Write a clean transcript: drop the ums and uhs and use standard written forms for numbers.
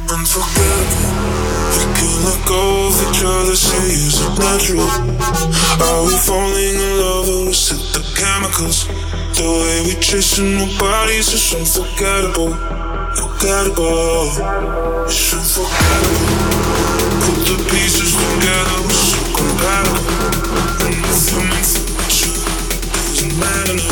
unforgettable. We can let go of each other, say is it natural? Are we falling in love or is it the chemicals? The way we chasing our bodies is unforgettable. Forgettable, it's unforgettable. Put the pieces together, we're so compatible. And if you're meant for each other, it doesn't matter now.